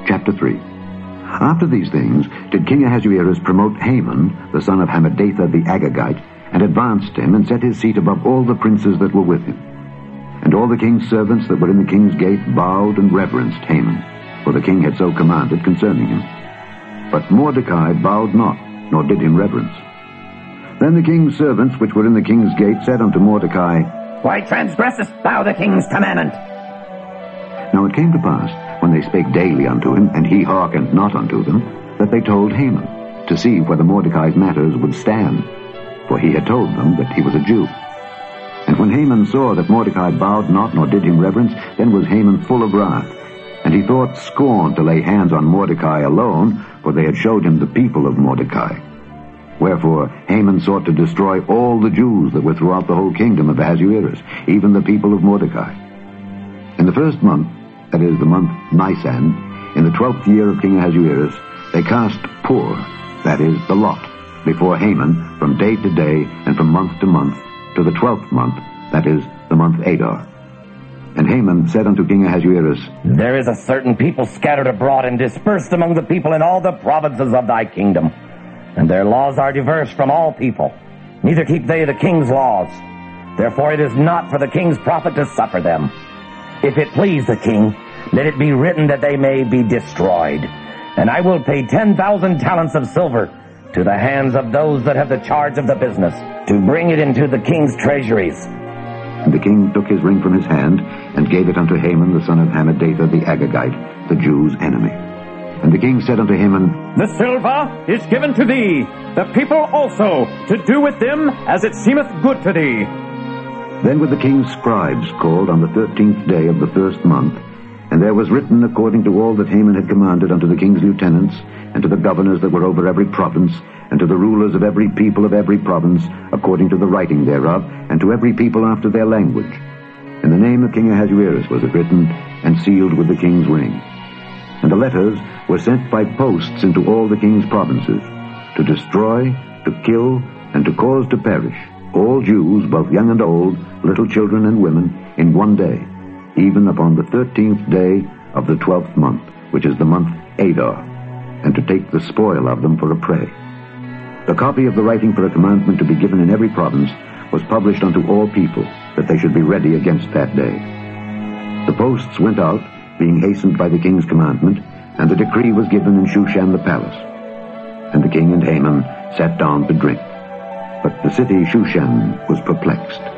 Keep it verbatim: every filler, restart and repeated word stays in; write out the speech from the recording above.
Chapter three. After these things did King Ahasuerus promote Haman, the son of Hammedatha the Agagite, and advanced him, and set his seat above all the princes that were with him. And all the king's servants that were in the king's gate bowed and reverenced Haman, for the king had so commanded concerning him. But Mordecai bowed not, nor did him reverence. Then the king's servants which were in the king's gate said unto Mordecai, Why transgressest thou the king's commandment? Now it came to pass, when they spake daily unto him, and he hearkened not unto them, that they told Haman, to see whether Mordecai's matters would stand, for he had told them that he was a Jew. And when Haman saw that Mordecai bowed not, nor did him reverence, then was Haman full of wrath, and he thought scorn to lay hands on Mordecai alone, for they had showed him the people of Mordecai. Wherefore Haman sought to destroy all the Jews that were throughout the whole kingdom of Ahasuerus, even the people of Mordecai. In the first month, that is the month Nisan, in the twelfth year of King Ahasuerus, they cast Pur, that is the lot, before Haman from day to day and from month to month, to the twelfth month, that is the month Adar. And Haman said unto King Ahasuerus, There is a certain people scattered abroad and dispersed among the people in all the provinces of thy kingdom, and their laws are diverse from all people, neither keep they the king's laws. Therefore it is not for the king's profit to suffer them. If it please the king, let it be written that they may be destroyed. And I will pay ten thousand talents of silver to the hands of those that have the charge of the business, to bring it into the king's treasuries. And the king took his ring from his hand, and gave it unto Haman the son of Hammedatha the Agagite, the Jews' enemy. And the king said unto Haman, The silver is given to thee, the people also, to do with them as it seemeth good to thee. Then were the king's scribes called on the thirteenth day of the first month, and there was written according to all that Haman had commanded unto the king's lieutenants, and to the governors that were over every province, and to the rulers of every people of every province, according to the writing thereof, and to every people after their language. And the name of King Ahasuerus was written, and sealed with the king's ring. And the letters were sent by posts into all the king's provinces, to destroy, to kill, and to cause to perish all Jews, both young and old, little children and women, in one day, even upon the thirteenth day of the twelfth month, which is the month Adar, and to take the spoil of them for a prey. The copy of the writing for a commandment to be given in every province was published unto all people, that they should be ready against that day. The posts went out, being hastened by the king's commandment, and the decree was given in Shushan the palace. And the king and Haman sat down to drink. But the city Shushan was perplexed.